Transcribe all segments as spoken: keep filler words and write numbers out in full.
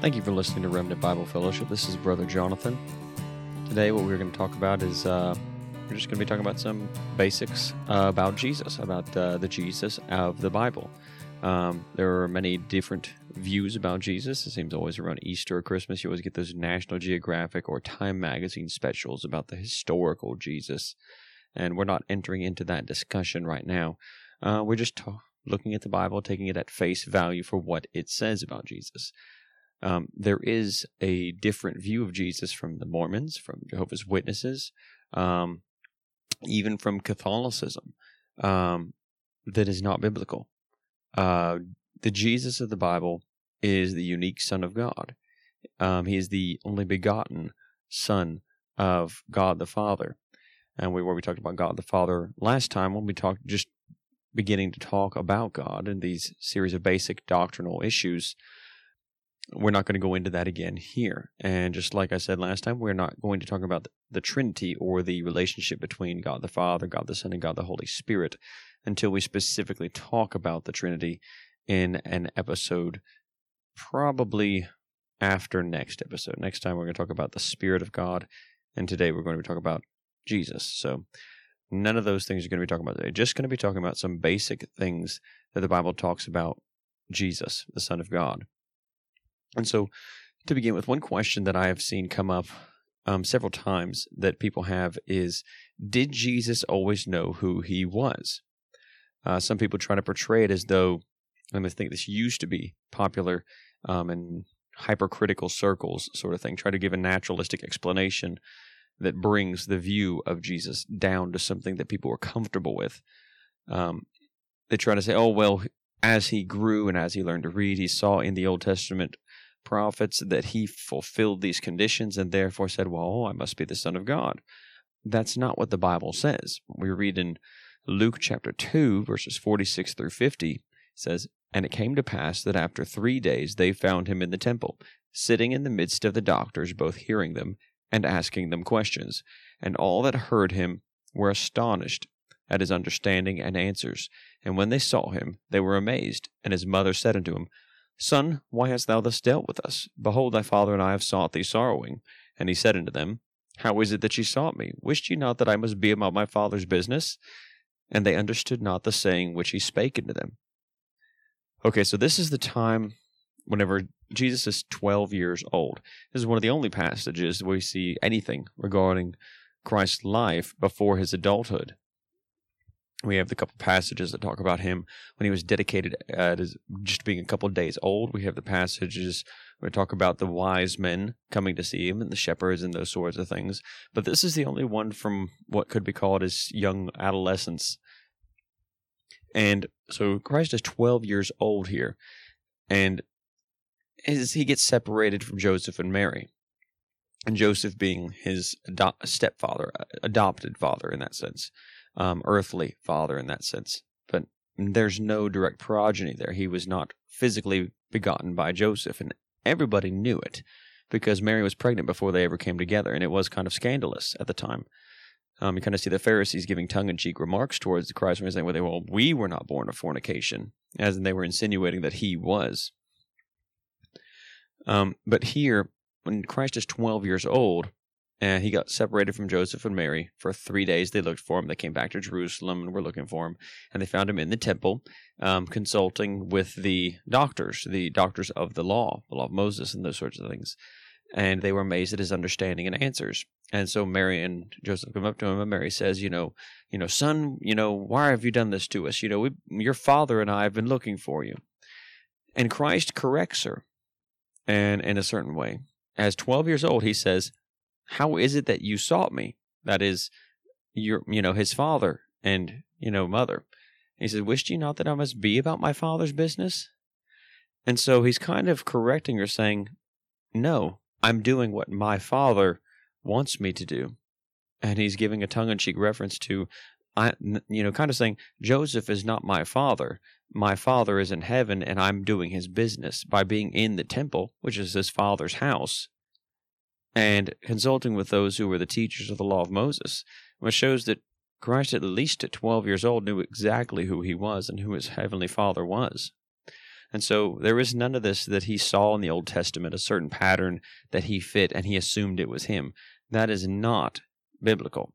Thank you for listening to Remnant Bible Fellowship. This is Brother Jonathan. Today what we're going to talk about is, uh, we're just going to be talking about some basics uh, about Jesus, about uh, the Jesus of the Bible. Um, there are many different views about Jesus. It seems always around Easter or Christmas, you always get those National Geographic or Time Magazine specials about the historical Jesus. And we're not entering into that discussion right now. Uh, we're just ta- looking at the Bible, taking it at face value for what it says about Jesus. Um, there is a different view of Jesus from the Mormons, from Jehovah's Witnesses, um, even from Catholicism, um, that is not biblical. Uh, the Jesus of the Bible is the unique Son of God. Um, he is the only begotten Son of God the Father. And we, where we talked about God the Father last time, when we talked, just beginning to talk about God and these series of basic doctrinal issues, we're not going to go into that again here. And just like I said last time, we're not going to talk about the, the Trinity or the relationship between God the Father, God the Son, and God the Holy Spirit until we specifically talk about the Trinity in an episode probably after next episode. Next time we're going to talk about the Spirit of God, and today we're going to be talking about Jesus. So none of those things are going to be talking about today. Just going to be talking about some basic things that the Bible talks about Jesus, the Son of God. And so, to begin with, one question that I have seen come up um, several times that people have is, did Jesus always know who he was? Uh, some people try to portray it as though, and I think this used to be popular um, in hypercritical circles, sort of thing, try to give a naturalistic explanation that brings the view of Jesus down to something that people are comfortable with. Um, they try to say, oh, well, as he grew and as he learned to read, he saw in the Old Testament prophets that he fulfilled these conditions and therefore said, well, I must be the Son of God. That's not what the Bible says. We read in Luke chapter two, verses forty-six through fifty, it says, "And it came to pass that after three days they found him in the temple, sitting in the midst of the doctors, both hearing them and asking them questions. And all that heard him were astonished at his understanding and answers. And when they saw him, they were amazed. And his mother said unto him, Son, why hast thou thus dealt with us? Behold, thy father and I have sought thee sorrowing. And he said unto them, How is it that ye sought me? Wished ye not that I must be about my father's business? And they understood not the saying which he spake unto them." Okay, so this is the time whenever Jesus is twelve years old. This is one of the only passages where we see anything regarding Christ's life before his adulthood. We have the couple passages that talk about him when he was dedicated at his, just being a couple of days old. We have the passages where we talk about the wise men coming to see him and the shepherds and those sorts of things. But this is the only one from what could be called his young adolescence. And so Christ is twelve years old here. And as he gets separated from Joseph and Mary, and Joseph being his ado- stepfather, adopted father in that sense. Um, earthly father in that sense. But there's no direct progeny there. He was not physically begotten by Joseph, and everybody knew it because Mary was pregnant before they ever came together, and it was kind of scandalous at the time. Um, you kind of see the Pharisees giving tongue-in-cheek remarks towards Christ when he's saying, well, they, well, we were not born of fornication, as in they were insinuating that he was. Um, but here, when Christ is twelve years old, and he got separated from Joseph and Mary. For three days they looked for him. They came back to Jerusalem and were looking for him. And they found him in the temple, um, consulting with the doctors, the doctors of the law, the law of Moses and those sorts of things. And they were amazed at his understanding and answers. And so Mary and Joseph come up to him, and Mary says, you know, you know, son, you know, why have you done this to us? You know, we, your father and I have been looking for you. And Christ corrects her, and in a certain way. As twelve years old, he says, how is it that you sought me? That is, your, you know, his father and, you know, mother. And he said, wished ye not that I must be about my father's business? And so he's kind of correcting her, saying, no, I'm doing what my father wants me to do. And he's giving a tongue-in-cheek reference to, I, you know, kind of saying, Joseph is not my father. My father is in heaven, and I'm doing his business by being in the temple, which is his father's house, and consulting with those who were the teachers of the law of Moses, which shows that Christ, at least at twelve years old, knew exactly who he was and who his heavenly Father was. And so there is none of this that he saw in the Old Testament, a certain pattern that he fit, and he assumed it was him. That is not biblical.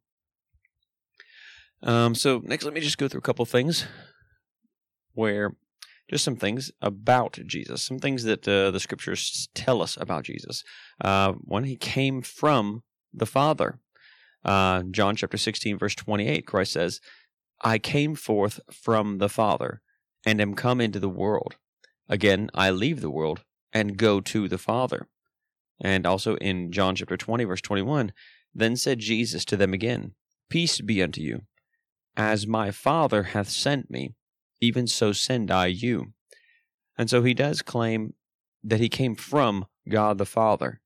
Um, so next, let me just go through a couple things where just some things about Jesus, some things that uh, the scriptures tell us about Jesus. Uh, one, he came from the Father. Uh, John chapter sixteen, verse twenty-eight, Christ says, I came forth from the Father, and am come into the world. Again, I leave the world, and go to the Father. And also in John chapter twenty, verse twenty-one, then said Jesus to them again, Peace be unto you. As my Father hath sent me, even so send I you. And so he does claim that he came from God the Father.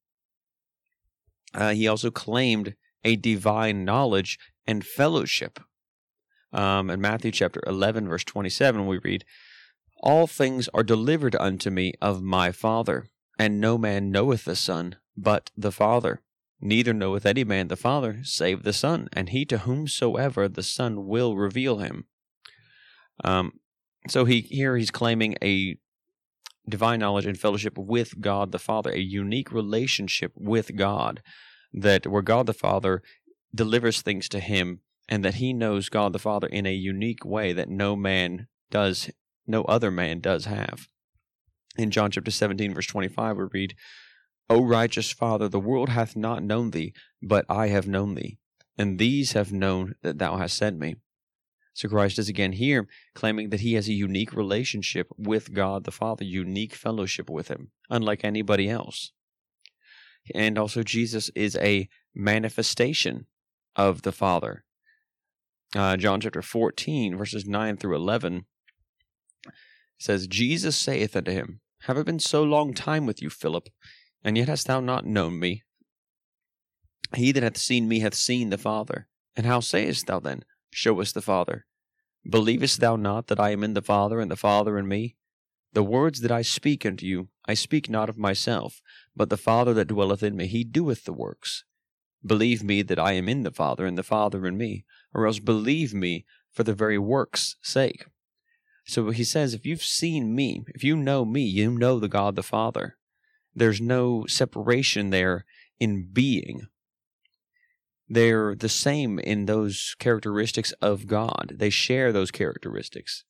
Uh, he also claimed a divine knowledge and fellowship. Um, in Matthew chapter eleven, verse twenty-seven, we read, All things are delivered unto me of my Father, and no man knoweth the Son but the Father. Neither knoweth any man the Father, save the Son, and he to whomsoever the Son will reveal him. Um, so he here he's claiming a divine knowledge and fellowship with God the Father, a unique relationship with God, that where God the Father delivers things to him, and that he knows God the Father in a unique way that no man does, no other man does have. In John chapter seventeen, verse twenty-five, we read, O righteous Father, the world hath not known thee, but I have known thee, and these have known that thou hast sent me. So Christ is again here claiming that he has a unique relationship with God the Father, unique fellowship with him, unlike anybody else. And also Jesus is a manifestation of the Father. Uh, John chapter fourteen, verses nine through eleven, says, Jesus saith unto him, Have I been so long time with you, Philip, and yet hast thou not known me? He that hath seen me hath seen the Father. And how sayest thou then, Show us the Father? Believest thou not that I am in the Father, and the Father in me? The words that I speak unto you, I speak not of myself, but the Father that dwelleth in me, he doeth the works. Believe me that I am in the Father, and the Father in me, or else believe me for the very works' sake. So he says, if you've seen me, if you know me, you know the God the Father. There's no separation there in being. They're the same in those characteristics of God. They share those characteristics.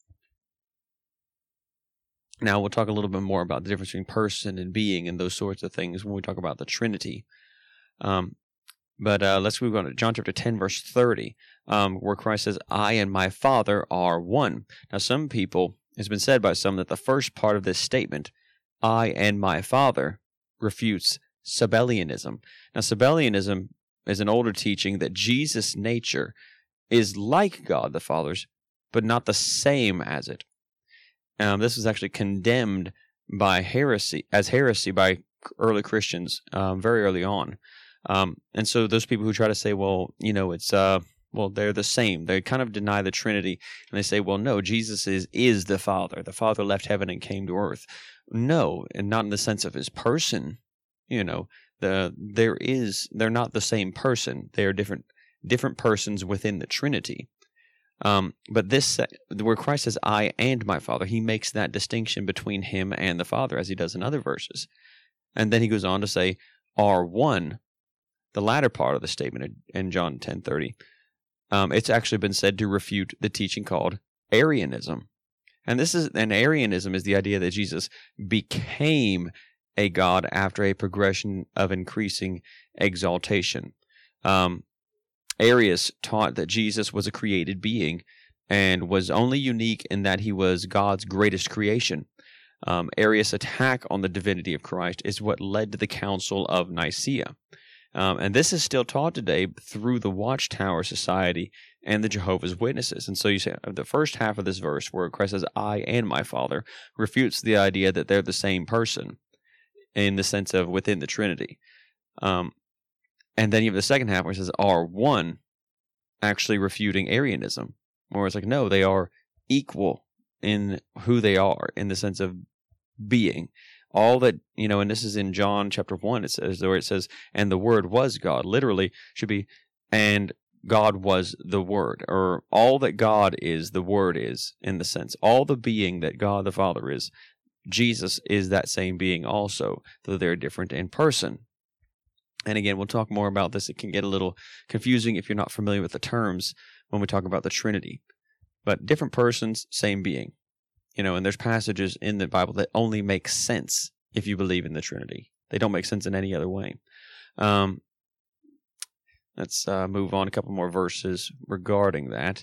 Now, we'll talk a little bit more about the difference between person and being and those sorts of things when we talk about the Trinity. Um, but uh, let's move on to John chapter ten, verse thirty, um, where Christ says, I and my Father are one. Now, some people, it's been said by some that the first part of this statement, I and my Father, refutes Sabellianism. Now, Sabellianism is an older teaching that Jesus' nature is like God the Father's, but not the same as it. Um, this was actually condemned by heresy as heresy by early Christians um, very early on. Um, and so those people who try to say, well, you know, it's uh, well, they're the same. They kind of deny the Trinity, and they say, well, no, Jesus is is the Father. The Father left heaven and came to earth. No, and not in the sense of his person. You know, the there is they're not the same person. They are different different persons within the Trinity. Um, but this, where Christ says, I and my Father, he makes that distinction between him and the Father, as he does in other verses. And then he goes on to say, are one, the latter part of the statement in John ten thirty. Um, it's actually been said to refute the teaching called Arianism. And this is, and Arianism is the idea that Jesus became a God after a progression of increasing exaltation. Um, Arius taught that Jesus was a created being and was only unique in that he was God's greatest creation. Um, Arius' attack on the divinity of Christ is what led to the Council of Nicaea. Um, and this is still taught today through the Watchtower Society and the Jehovah's Witnesses. And so you say the first half of this verse where Christ says, I and my Father, refutes the idea that they're the same person in the sense of within the Trinity. Um, And then you have the second half where it says are one, actually refuting Arianism, where it's like, no, they are equal in who they are, in the sense of being. All that, you know, and this is in John chapter one, it says, where it says, and the Word was God. Literally should be, and God was the Word, or all that God is, the Word is, in the sense. All the being that God the Father is, Jesus is that same being also, though they're different in person. And again, we'll talk more about this. It can get a little confusing if you're not familiar with the terms when we talk about the Trinity. But different persons, same being. You know, and there's passages in the Bible that only make sense if you believe in the Trinity. They don't make sense in any other way. Um, let's uh, move on a couple more verses regarding that.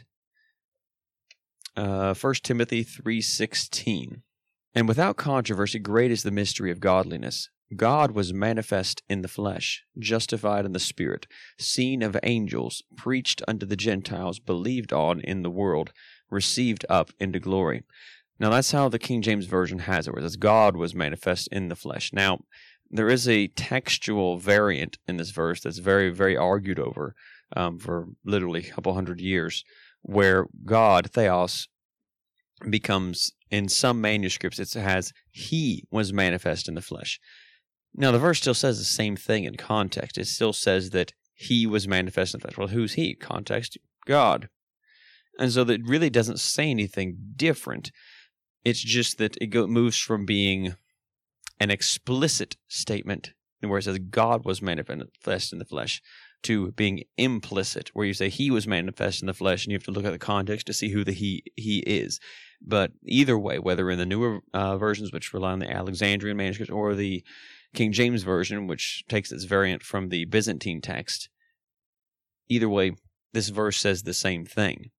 Uh, First Timothy three sixteen. And without controversy, great is the mystery of godliness. God was manifest in the flesh, justified in the Spirit, seen of angels, preached unto the Gentiles, believed on in the world, received up into glory. Now that's how the King James Version has it, where it says God was manifest in the flesh. Now, there is a textual variant in this verse that's very, very argued over um, for literally a couple hundred years, where God, Theos, becomes, in some manuscripts, it has, He was manifest in the flesh. Now, the verse still says the same thing in context. It still says that He was manifest in the flesh. Well, who's He? Context, God. And so that really doesn't say anything different. It's just that it go, moves from being an explicit statement, where it says God was manifest in the flesh, to being implicit, where you say He was manifest in the flesh, and you have to look at the context to see who the He He is. But either way, whether in the newer uh, versions, which rely on the Alexandrian manuscripts, or the King James Version, which takes its variant from the Byzantine text, either way, this verse says the same thing.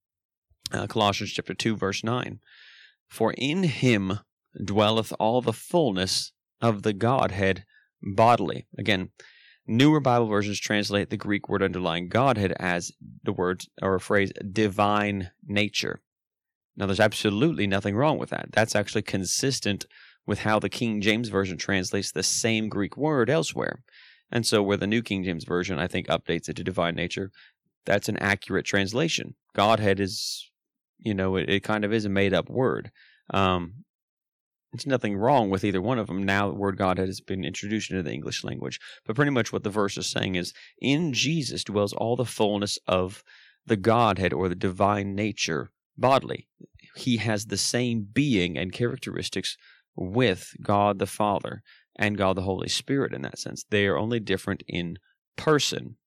Uh, Colossians chapter two, verse nine. For in Him dwelleth all the fullness of the Godhead bodily. Again, newer Bible versions translate the Greek word underlying Godhead as the word or a phrase divine nature. Now, there's absolutely nothing wrong with that. That's actually consistent with how the King James Version translates the same Greek word elsewhere. And so where the New King James Version, I think, updates it to divine nature, that's an accurate translation. Godhead is, you know, it, it kind of is a made-up word. Um, there's nothing wrong with either one of them. Now the word Godhead has been introduced into the English language. But pretty much what the verse is saying is, in Jesus dwells all the fullness of the Godhead or the divine nature bodily. He has the same being and characteristics with God the Father and God the Holy Spirit in that sense. They are only different in person.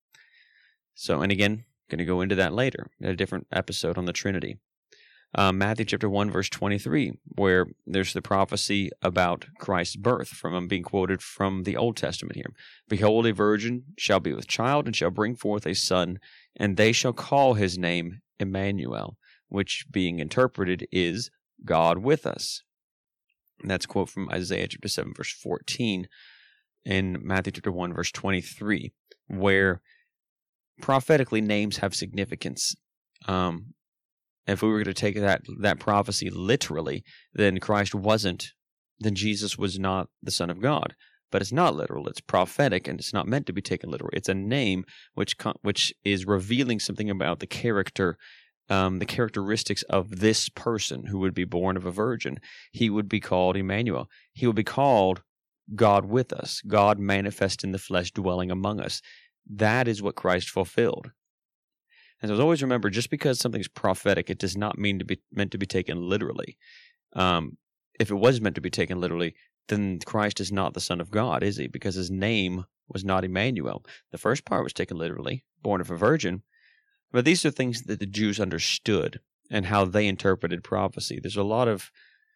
So, and again, going to go into that later in a different episode on the Trinity. Uh, Matthew chapter one, verse twenty-three, where there's the prophecy about Christ's birth, from I'm being quoted from the Old Testament here. Behold, a virgin shall be with child, and shall bring forth a son, and they shall call his name Emmanuel, which being interpreted is God with us. And that's a quote from Isaiah chapter seven, verse fourteen, in Matthew chapter one, verse twenty-three, where prophetically names have significance. Um, if we were going to take that, that prophecy literally, then Christ wasn't, then Jesus was not the Son of God. But it's not literal, it's prophetic, and it's not meant to be taken literal. It's a name which which is revealing something about the character Um, the characteristics of this person who would be born of a virgin. He would be called Emmanuel. He would be called God with us, God manifest in the flesh, dwelling among us. That is what Christ fulfilled. And so always remember, just because something's prophetic, it does not mean to be meant to be taken literally. Um, if it was meant to be taken literally, then Christ is not the Son of God, is he? Because his name was not Emmanuel. The first part was taken literally, born of a virgin. But these are things that the Jews understood and how they interpreted prophecy. There's a lot of,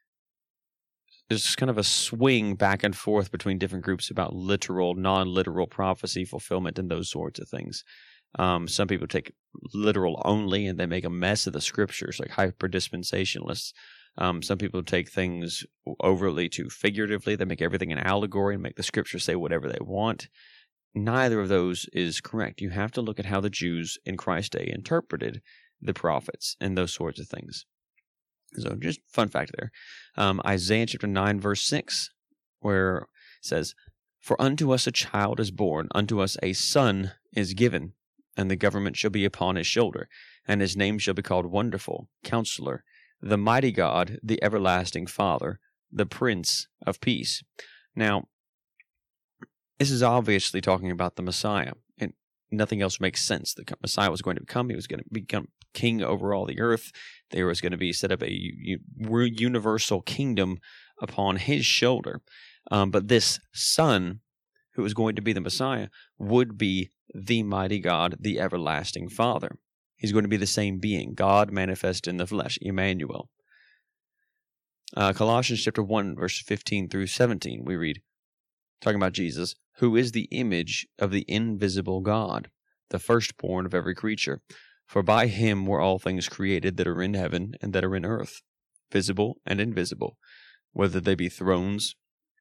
there's kind of a swing back and forth between different groups about literal, non-literal prophecy fulfillment and those sorts of things. Um, some people take literal only and they make a mess of the scriptures, like hyper-dispensationalists. Um, some people take things overly to figuratively. They make everything an allegory and make the scriptures say whatever they want. Neither of those is correct. You have to look at how the Jews in Christ's day interpreted the prophets and those sorts of things. So just fun fact there. Um, Isaiah chapter nine, verse six, where it says, For unto us a child is born, unto us a son is given, and the government shall be upon his shoulder, and his name shall be called Wonderful, Counselor, the Mighty God, the Everlasting Father, the Prince of Peace. Now, this is obviously talking about the Messiah, and nothing else makes sense. The Messiah was going to come. He was going to become king over all the earth. There was going to be set up a universal kingdom upon his shoulder. Um, but this Son, who is going to be the Messiah, would be the mighty God, the everlasting Father. He's going to be the same being, God manifest in the flesh, Emmanuel. Uh, Colossians chapter one, verse fifteen through seventeen, we read, talking about Jesus, who is the image of the invisible God, the firstborn of every creature. For by him were all things created that are in heaven and that are in earth, visible and invisible, whether they be thrones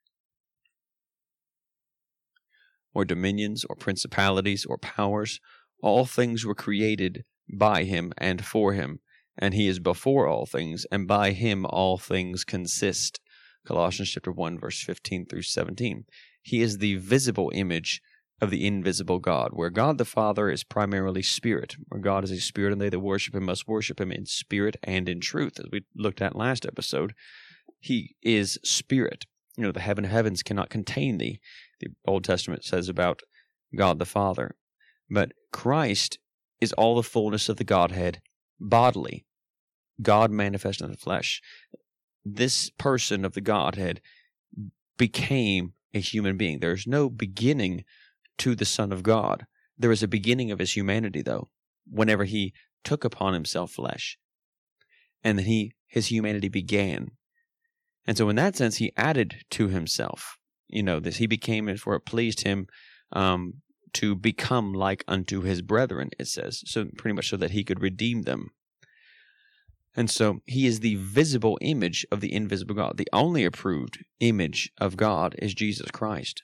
or dominions or principalities or powers. All things were created by him and for him, and he is before all things, and by him all things consist. Colossians chapter one, verse fifteen through seventeen. He is the visible image of the invisible God, where God the Father is primarily spirit, where God is a spirit, and they that worship him must worship him in spirit and in truth, as we looked at last episode. He is spirit. You know, the heaven heavens cannot contain thee, the Old Testament says about God the Father. But Christ is all the fullness of the Godhead bodily, God manifest in the flesh. This person of the Godhead became a human being. There's no beginning to the Son of God. There is a beginning of his humanity, though, whenever he took upon himself flesh, and then he his humanity began. And so in that sense, he added to himself, you know, this, he became it for it pleased him um, to become like unto his brethren, it says, so pretty much so that he could redeem them. And so he is the visible image of the invisible God. The only approved image of God is Jesus Christ.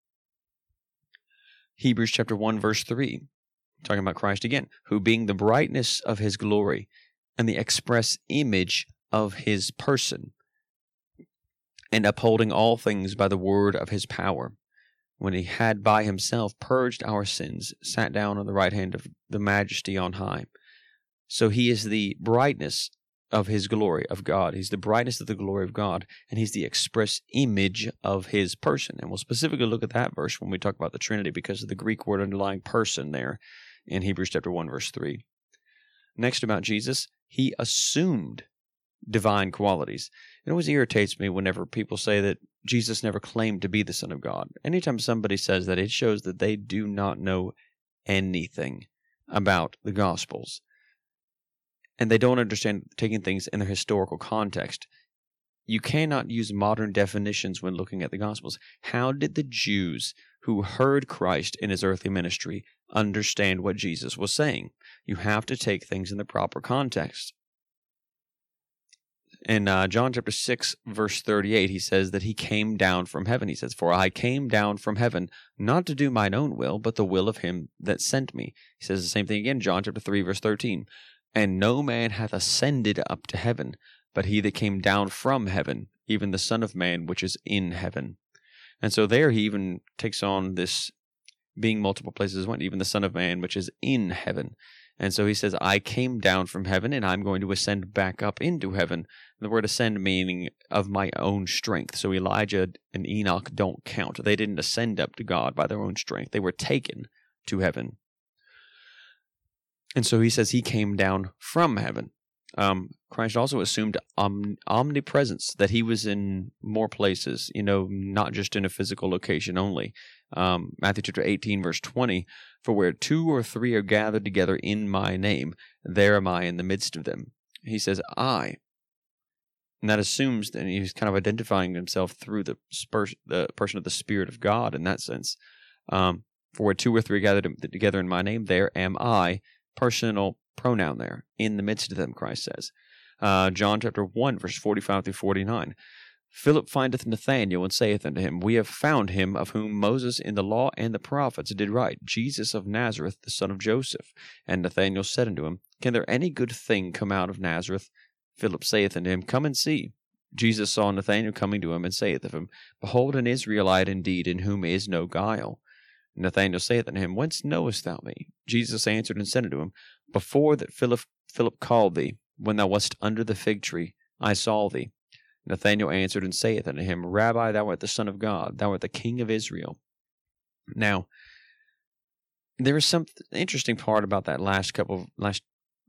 Hebrews chapter one, verse three, talking about Christ again, who being the brightness of his glory and the express image of his person, and upholding all things by the word of his power, when he had by himself purged our sins, sat down on the right hand of the majesty on high. So he is the brightness of his glory, of God. He's the brightness of the glory of God, and he's the express image of his person. And we'll specifically look at that verse when we talk about the Trinity, because of the Greek word underlying person there in Hebrews chapter one, verse three. Next, about Jesus, he assumed divine qualities. It always irritates me whenever people say that Jesus never claimed to be the Son of God. Anytime somebody says that, it shows that they do not know anything about the Gospels, and they don't understand taking things in their historical context. You cannot use modern definitions when looking at the Gospels. How did the Jews who heard Christ in his earthly ministry understand what Jesus was saying? You have to take things in the proper context. In uh, John chapter six, verse thirty-eight, he says that he came down from heaven. He says, "For I came down from heaven, not to do mine own will, but the will of him that sent me." He says the same thing again, John chapter three, verse thirteen. "And no man hath ascended up to heaven, but he that came down from heaven, even the Son of Man, which is in heaven." And so there he even takes on this being multiple places, one, even the Son of Man, which is in heaven. And so he says, I came down from heaven, and I'm going to ascend back up into heaven. The word ascend meaning of my own strength. So Elijah and Enoch don't count. They didn't ascend up to God by their own strength. They were taken to heaven. And so he says he came down from heaven. Um, Christ also assumed om- omnipresence, that he was in more places, you know, not just in a physical location only. Um, Matthew chapter eighteen, verse twenty, "For where two or three are gathered together in my name, there am I in the midst of them." He says, I. And that assumes that he's kind of identifying himself through the, spurs- the person of the Spirit of God in that sense. Um, "For where two or three are gathered together in my name, there am I." Personal pronoun there, in the midst of them, Christ says. Uh, John chapter one, verse forty-five through forty-nine. "Philip findeth Nathanael, and saith unto him, We have found him of whom Moses in the law and the prophets did write, Jesus of Nazareth, the son of Joseph. And Nathanael said unto him, Can there any good thing come out of Nazareth? Philip saith unto him, Come and see. Jesus saw Nathanael coming to him, and saith of him, Behold an Israelite indeed, in whom is no guile. Nathanael saith unto him, Whence knowest thou me? Jesus answered and said unto him, Before that Philip, Philip called thee, when thou wast under the fig tree, I saw thee. Nathanael answered and saith unto him, Rabbi, thou art the Son of God, thou art the King of Israel. Now, there is some interesting part about that last couple of, last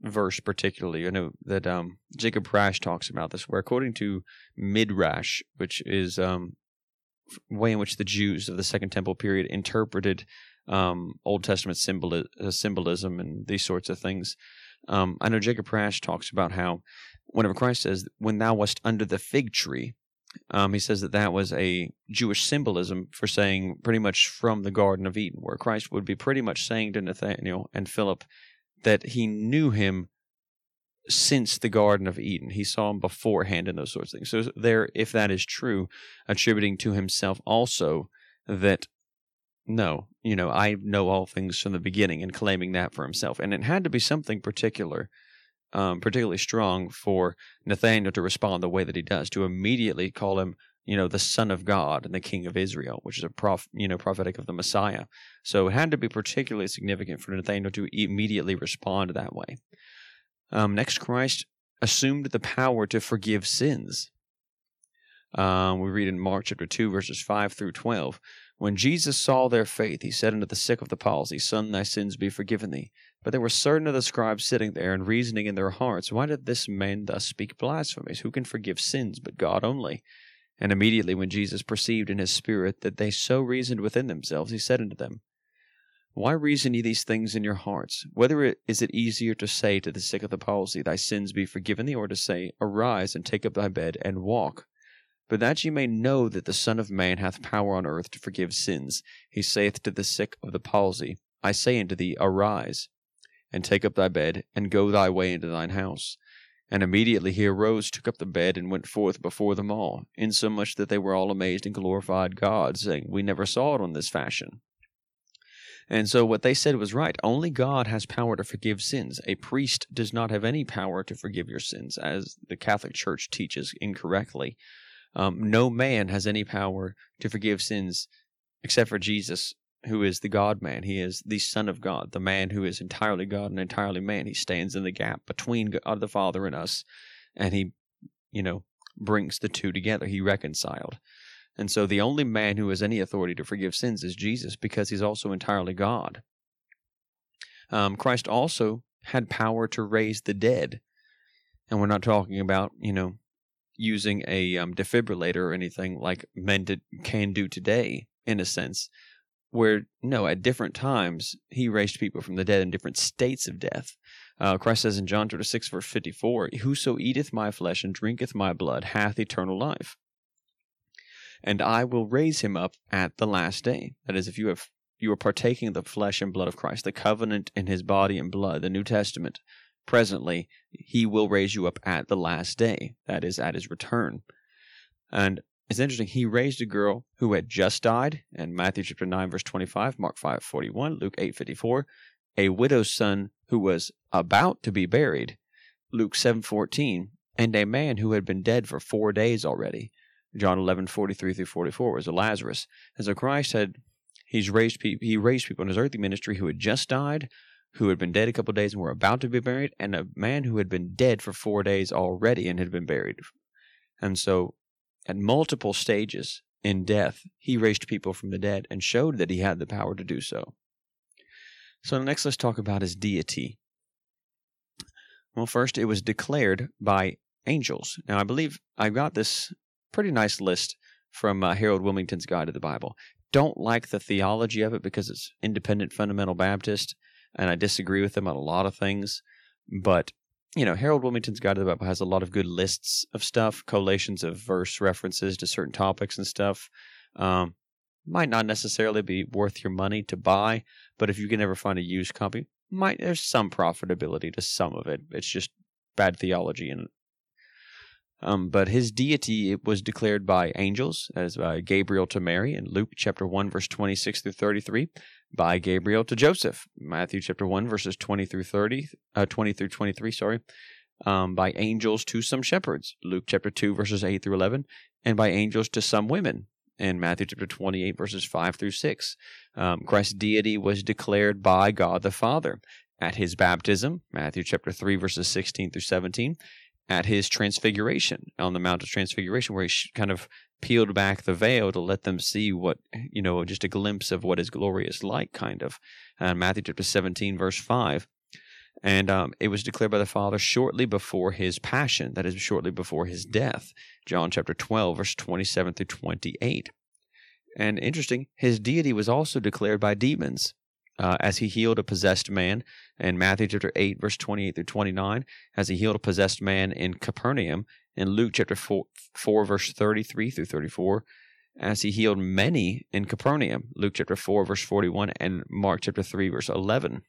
verse particularly. I know that um, Jacob Prasch talks about this, where according to Midrash, which is um, way in which the Jews of the Second Temple period interpreted um, Old Testament symboli- uh, symbolism and these sorts of things. Um, I know Jacob Prasch talks about how whenever Christ says, "When thou wast under the fig tree," um, he says that that was a Jewish symbolism for saying pretty much from the Garden of Eden, where Christ would be pretty much saying to Nathanael and Philip that he knew him since the Garden of Eden. He saw him beforehand and those sorts of things. So there, if that is true, attributing to himself also that, no, you know, I know all things from the beginning, and claiming that for himself. And it had to be something particular, um, particularly strong for Nathanael to respond the way that he does, to immediately call him, you know, the Son of God and the King of Israel, which is a prof, you know, prophetic of the Messiah. So it had to be particularly significant for Nathanael to immediately respond that way. Um, next, Christ assumed the power to forgive sins. Um, we read in Mark chapter two, verses five through twelve. When Jesus saw their faith, he said unto the sick of the palsy, Son, thy sins be forgiven thee. But there were certain of the scribes sitting there, and reasoning in their hearts, Why did this man thus speak blasphemies? Who can forgive sins but God only? And immediately when Jesus perceived in his spirit that they so reasoned within themselves, he said unto them, Why reason ye these things in your hearts? Whether it, is it easier to say to the sick of the palsy, Thy sins be forgiven thee, or to say, Arise, and take up thy bed, and walk? But that ye may know that the Son of Man hath power on earth to forgive sins, he saith to the sick of the palsy, I say unto thee, Arise, and take up thy bed, and go thy way into thine house. And immediately he arose, took up the bed, and went forth before them all, insomuch that they were all amazed and glorified God, saying, We never saw it on this fashion. And so what they said was right. Only God has power to forgive sins. A priest does not have any power to forgive your sins, as the Catholic Church teaches incorrectly. Um, no man has any power to forgive sins except for Jesus, who is the God-man. He is the Son of God, the man who is entirely God and entirely man. He stands in the gap between God the Father and us, and he, you know, brings the two together. He reconciled. And so the only man who has any authority to forgive sins is Jesus, because he's also entirely God. Um, Christ also had power to raise the dead. And we're not talking about, you know, using a um, defibrillator or anything like men did, can do today, in a sense, where, no, at different times, he raised people from the dead in different states of death. Uh, Christ says in John chapter six, verse fifty-four, Whoso eateth my flesh and drinketh my blood hath eternal life, and I will raise him up at the last day. That is, if you have you are partaking of the flesh and blood of Christ, the covenant in his body and blood, the New Testament, presently, he will raise you up at the last day. That is, at his return. And it's interesting, he raised a girl who had just died, in Matthew chapter nine, verse twenty-five, Mark five, forty-one, Luke eight, fifty-four, a widow's son who was about to be buried, Luke seven, fourteen, and a man who had been dead for four days already, John eleven, forty-three through forty-four, was a Lazarus. And so Christ had, he's raised people, he raised people in his earthly ministry who had just died, who had been dead a couple of days and were about to be buried, and a man who had been dead for four days already and had been buried. And so, at multiple stages in death, he raised people from the dead and showed that he had the power to do so. So next, let's talk about his deity. Well, first, it was declared by angels. Now, I believe I got this pretty nice list from uh, Harold Wilmington's Guide to the Bible. Don't like the theology of it because it's independent fundamental Baptist, and I disagree with them on a lot of things. But, you know, Harold Wilmington's Guide to the Bible has a lot of good lists of stuff, collations of verse references to certain topics and stuff. Um, might not necessarily be worth your money to buy, but if you can ever find a used copy, might there's some profitability to some of it. It's just bad theology in it. Um, but his deity, it was declared by angels, as by Gabriel to Mary in Luke chapter one, verse twenty-six through thirty-three, by Gabriel to Joseph, Matthew chapter one, verses twenty through thirty, uh, twenty through twenty-three, sorry, um, by angels to some shepherds, Luke chapter two, verses eight through eleven, and by angels to some women, in Matthew chapter twenty-eight, verses five through six. Um, Christ's deity was declared by God the Father at his baptism, Matthew chapter three, verses sixteen through seventeen, at his transfiguration, on the Mount of Transfiguration, where he kind of peeled back the veil to let them see what, you know, just a glimpse of what his glory is like, kind of. Uh, Matthew chapter seventeen, verse five. And um, it was declared by the Father shortly before his passion, that is, shortly before his death. John chapter twelve, verse twenty-seven through twenty-eight. And interesting, his deity was also declared by demons, uh, as he healed a possessed man in Matthew chapter eight, verse twenty-eight through twenty-nine, as he healed a possessed man in Capernaum, in Luke chapter four, four verse thirty-three through thirty-four, as he healed many in Capernaum, Luke chapter four, verse forty-one, and Mark chapter three, verse eleven.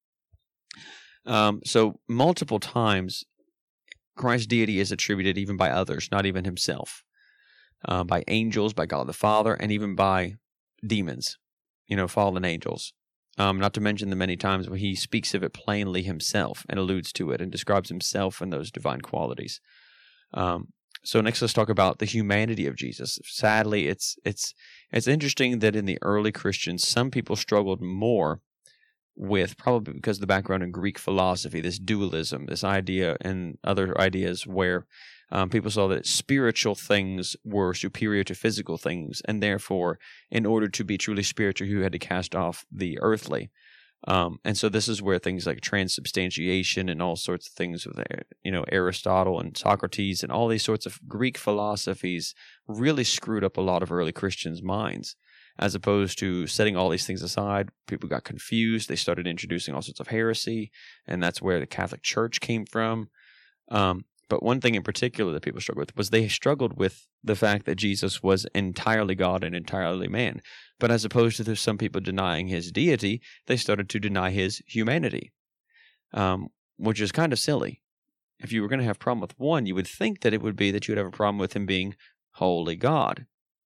Um, so multiple times, Christ's deity is attributed even by others, not even himself, uh, by angels, by God the Father, and even by demons, you know, fallen angels. Um, not to mention the many times where he speaks of it plainly himself and alludes to it and describes himself and those divine qualities. Um, so next, let's talk about the humanity of Jesus. Sadly, it's it's it's interesting that in the early Christians, some people struggled more with, probably because of the background in Greek philosophy, this dualism, this idea and other ideas where um, people saw that spiritual things were superior to physical things, and therefore, in order to be truly spiritual, you had to cast off the earthly. Um, and so this is where things like transubstantiation and all sorts of things with, you know, Aristotle and Socrates and all these sorts of Greek philosophies really screwed up a lot of early Christians' minds. As opposed to setting all these things aside, people got confused. They started introducing all sorts of heresy, and that's where the Catholic Church came from. Um, but one thing in particular that people struggled with was they struggled with the fact that Jesus was entirely God and entirely man. But as opposed to some people denying his deity, they started to deny his humanity, um, which is kind of silly. If you were going to have a problem with one, you would think that it would be that you would have a problem with him being wholly God.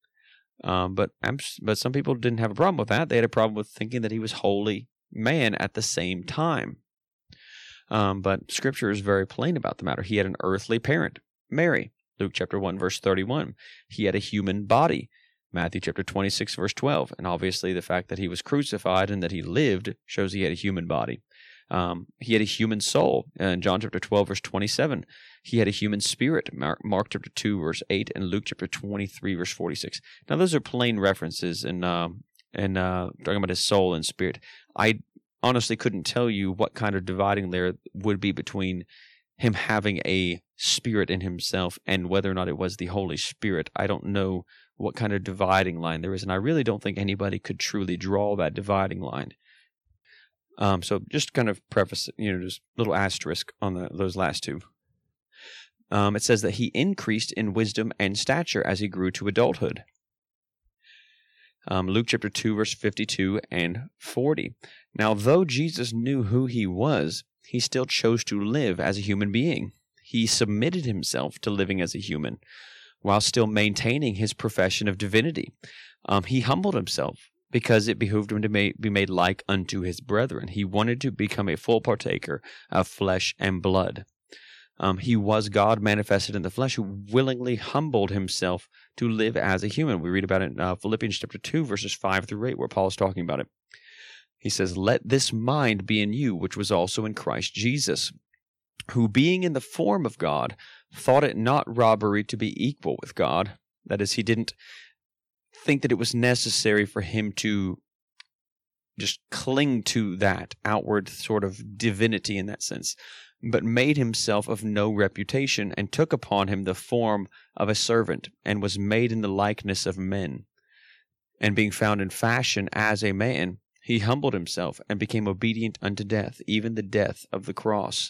Um, but but some people didn't have a problem with that. They had a problem with thinking that he was wholly man at the same time. Um, but Scripture is very plain about the matter. He had an earthly parent, Mary, Luke chapter one, verse thirty-one. He had a human body, Matthew chapter twenty-six, verse twelve. And obviously the fact that he was crucified and that he lived shows he had a human body. Um, he had a human soul, in John chapter twelve, verse twenty-seven. He had a human spirit, Mark, Mark chapter two, verse eight, and Luke chapter twenty-three, verse forty-six. Now, those are plain references in, uh, in uh, talking about his soul and spirit. I honestly couldn't tell you what kind of dividing there would be between him having a spirit in himself and whether or not it was the Holy Spirit. I don't know what kind of dividing line there is, and I really don't think anybody could truly draw that dividing line. Um, so just kind of preface, you know, just a little asterisk on the, those last two. Um, it says that he increased in wisdom and stature as he grew to adulthood. Um, Luke chapter two, verse fifty-two and forty. Now, though Jesus knew who he was, he still chose to live as a human being. He submitted himself to living as a human while still maintaining his profession of divinity. Um, he humbled himself because it behooved him to be made like unto his brethren. He wanted to become a full partaker of flesh and blood. Um, he was God manifested in the flesh, who willingly humbled himself to live as a human. We read about it in uh, Philippians chapter two, verses five through eight, where Paul is talking about it. He says, "Let this mind be in you, which was also in Christ Jesus, who being in the form of God, thought it not robbery to be equal with God." That is, he didn't think that it was necessary for him to just cling to that outward sort of divinity in that sense, but made himself of no reputation, and took upon him the form of a servant, and was made in the likeness of men. And being found in fashion as a man, he humbled himself, and became obedient unto death, even the death of the cross.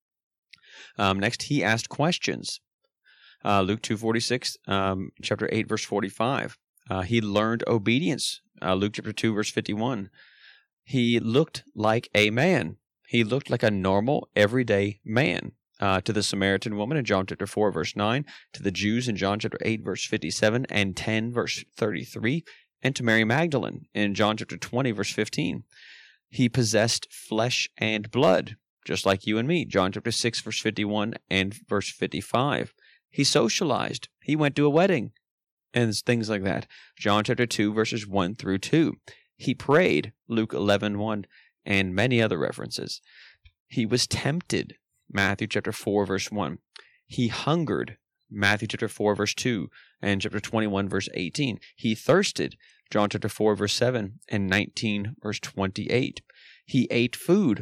Um, next, he asked questions. Uh, Luke two forty-six, um, chapter eight, verse forty-five. Uh, he learned obedience. Uh, Luke chapter two, verse fifty-one. He looked like a man. He looked like a normal, everyday man. Uh, to the Samaritan woman in John chapter four, verse nine, to the Jews in John chapter eight, verse fifty-seven, and ten, verse thirty-three, and to Mary Magdalene in John chapter twenty, verse fifteen. He possessed flesh and blood, just like you and me, John chapter six, verse fifty-one, and verse fifty-five. He socialized. He went to a wedding, and things like that. John chapter two, verses one through two. He prayed, Luke eleven, one, and many other references. He was tempted, Matthew chapter four, verse one. He hungered, Matthew chapter four, verse two, and chapter twenty-one, verse eighteen. He thirsted, John chapter four, verse seven, and nineteen, verse twenty-eight. He ate food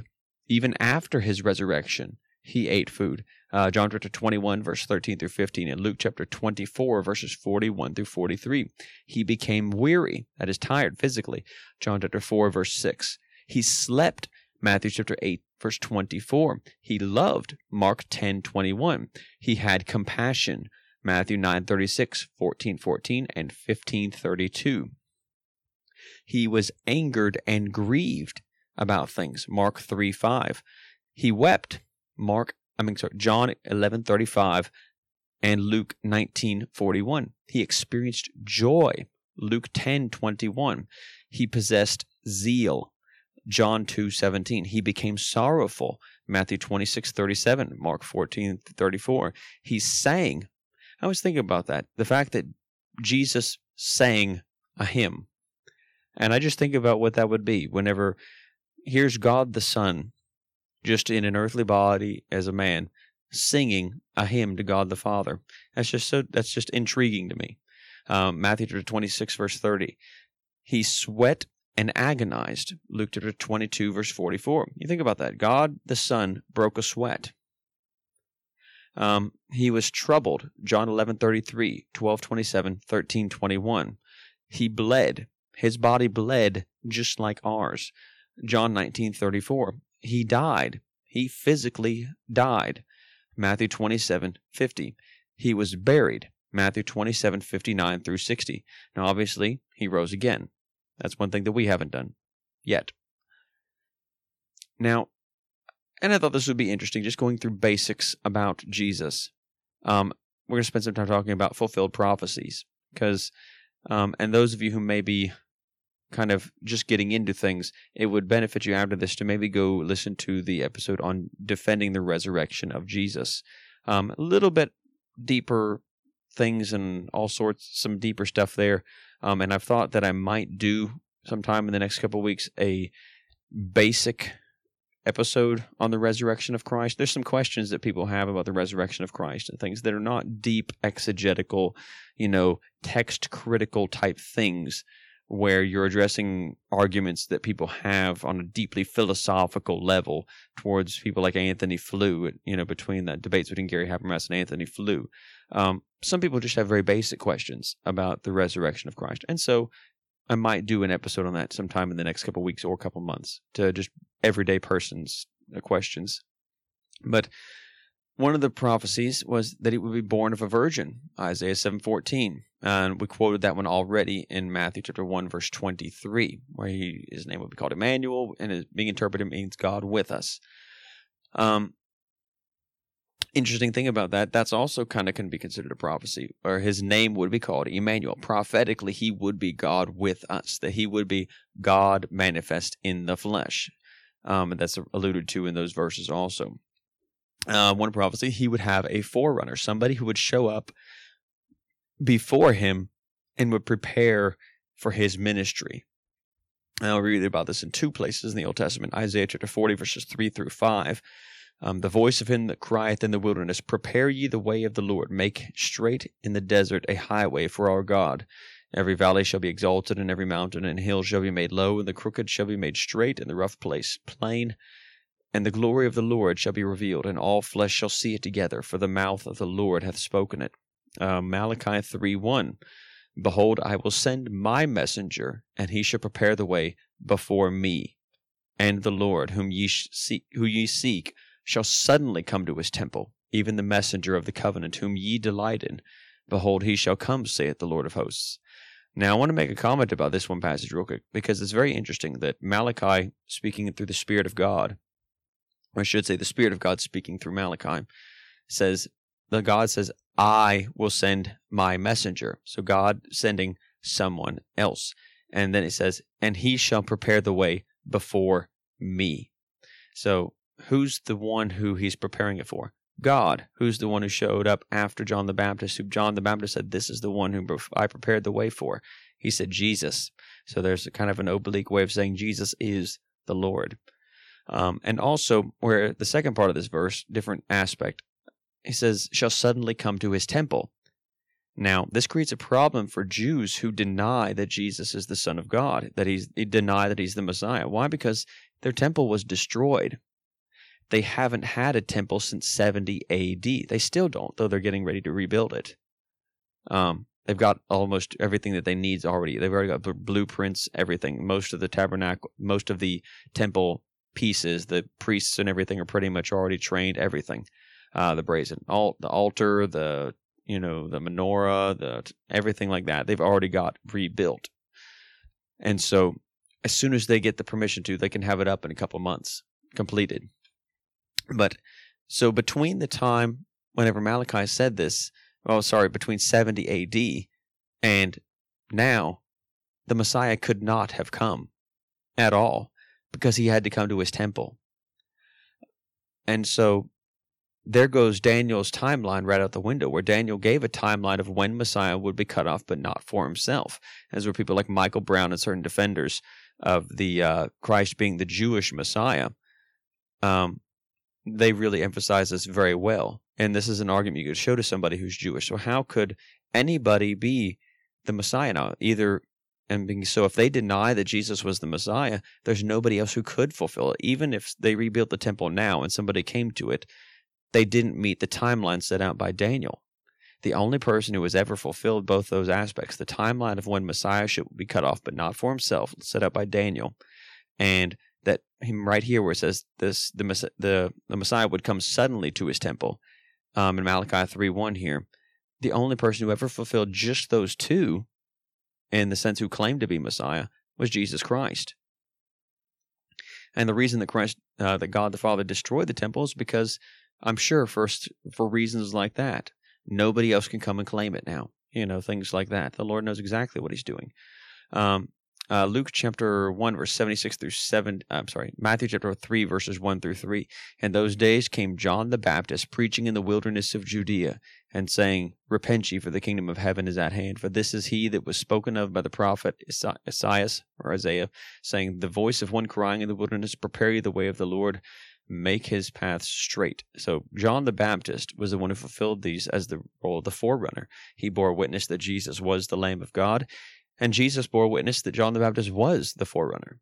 Even after his resurrection, he ate food. Uh, John chapter twenty-one, verse thirteen through fifteen, and Luke chapter twenty-four, verses forty-one through forty-three. He became weary, that is, tired physically. John chapter four, verse six. He slept. Matthew chapter eight, verse twenty-four. He loved. Mark ten, twenty-one. He had compassion. Matthew nine, thirty-six, fourteen, fourteen, and fifteen, thirty-two. He was angered and grieved about things. Mark three, five. He wept. Mark, I mean, sorry, John eleven, thirty-five, and Luke nineteen, forty-one. He experienced joy. Luke ten, twenty-one. He possessed zeal. John two, seventeen. He became sorrowful. Matthew twenty-six, thirty-seven. Mark fourteen, thirty-four. He sang. I was thinking about that. The fact that Jesus sang a hymn. And I just think about what that would be whenever here's God the Son, just in an earthly body as a man, singing a hymn to God the Father. That's just so. That's just intriguing to me. Um, Matthew twenty-six, verse thirty. He sweat and agonized. Luke chapter twenty-two, verse forty-four. You think about that. God the Son broke a sweat. Um, he was troubled. John eleven, thirty-three, twelve, twenty-seven, thirteen, twenty-one. He bled. His body bled just like ours. John nineteen, thirty-four. He died. He physically died. Matthew twenty-seven, fifty. He was buried. Matthew twenty-seven, fifty-nine through sixty. Now, obviously, he rose again. That's one thing that we haven't done yet. Now, and I thought this would be interesting, just going through basics about Jesus. Um, we're going to spend some time talking about fulfilled prophecies, because, um, and those of you who may be kind of just getting into things, it would benefit you after this to maybe go listen to the episode on defending the resurrection of Jesus. Um, a little bit deeper things and all sorts, some deeper stuff there. Um, and I've thought that I might do sometime in the next couple of weeks a basic episode on the resurrection of Christ. There's some questions that people have about the resurrection of Christ and things that are not deep exegetical, you know, text critical type things where you're addressing arguments that people have on a deeply philosophical level towards people like Anthony Flew, you know, between the debates between Gary Habermas and Anthony Flew. Um, some people just have very basic questions about the resurrection of Christ. And so I might do an episode on that sometime in the next couple of weeks or a couple of months to just everyday person's questions. But one of the prophecies was that he would be born of a virgin, Isaiah seven fourteen. And we quoted that one already in Matthew chapter one, verse twenty-three, where he, his name would be called Emmanuel, and is being interpreted means God with us. Um, interesting thing about that, that's also kind of can be considered a prophecy, or his name would be called Emmanuel. Prophetically, he would be God with us, that he would be God manifest in the flesh. Um, and that's alluded to in those verses also. Uh, one prophecy, he would have a forerunner, somebody who would show up before him and would prepare for his ministry. And I'll read about this in two places in the Old Testament, Isaiah chapter forty, verses three through five. Um, the voice of him that crieth in the wilderness, prepare ye the way of the Lord, make straight in the desert a highway for our God. Every valley shall be exalted, and every mountain and hill shall be made low, and the crooked shall be made straight, and the rough place plain. And the glory of the Lord shall be revealed, and all flesh shall see it together, for the mouth of the Lord hath spoken it. Uh, Malachi three one. Behold, I will send my messenger, and he shall prepare the way before me. And the Lord, whom ye seek, who ye seek, shall suddenly come to his temple, even the messenger of the covenant, whom ye delight in. Behold, he shall come, saith the Lord of hosts. Now, I want to make a comment about this one passage real quick, because it's very interesting that Malachi, speaking through the Spirit of God, or I should say the Spirit of God speaking through Malachi, says, the God says, I will send my messenger. So God sending someone else. And then it says, and he shall prepare the way before me. So who's the one who he's preparing it for? God. Who's the one who showed up after John the Baptist, who John the Baptist said, this is the one who I prepared the way for? He said Jesus. So there's a kind of an oblique way of saying Jesus is the Lord. Um, and also, where the second part of this verse, different aspect, he says, shall suddenly come to his temple. Now, this creates a problem for Jews who deny that Jesus is the Son of God, that he's, they deny that he's the Messiah. Why? Because their temple was destroyed. they haven't had a temple since seventy A D. They still don't, though they're getting ready to rebuild it. Um, they've got almost everything that they need already. They've already got bl- blueprints, everything. Most of the tabernacle, most of the temple pieces, the priests and everything are pretty much already trained. Everything, uh, the brazen alt, the altar, the you know the menorah, the everything like that. They've already got rebuilt, and so as soon as they get the permission to, they can have it up in a couple months, completed. But so between the time whenever Malachi said this, oh sorry, between seventy A D and now, the Messiah could not have come at all, because he had to come to his temple. And so there goes Daniel's timeline right out the window, where Daniel gave a timeline of when Messiah would be cut off, but not for himself. As were people like Michael Brown and certain defenders of the uh, Christ being the Jewish Messiah. Um, they really emphasize this very well. And this is an argument you could show to somebody who's Jewish. So how could anybody be the Messiah now? Either, and being, so if they deny that Jesus was the Messiah, there's nobody else who could fulfill it. Even if they rebuilt the temple now and somebody came to it, they didn't meet the timeline set out by Daniel. The only person who has ever fulfilled both those aspects, the timeline of when Messiah should be cut off, but not for himself, set out by Daniel, and that him right here where it says this the the, the Messiah would come suddenly to his temple, um, in Malachi three one here, the only person who ever fulfilled just those two, in the sense who claimed to be Messiah, was Jesus Christ. And the reason that Christ, uh, that God the Father destroyed the temple is because, I'm sure, first for reasons like that. Nobody else can come and claim it now. You know, things like that. The Lord knows exactly what he's doing. Um, uh, Luke chapter one, verse seventy-six through seven, I'm sorry, Matthew chapter three, verses one through three. In those days came John the Baptist, preaching in the wilderness of Judea, and saying, Repent ye, for the kingdom of heaven is at hand. For this is he that was spoken of by the prophet Isaiah, or Isaiah, saying, The voice of one crying in the wilderness, Prepare ye the way of the Lord, make his path straight. So John the Baptist was the one who fulfilled these as the role of the forerunner. He bore witness that Jesus was the Lamb of God, and Jesus bore witness that John the Baptist was the forerunner.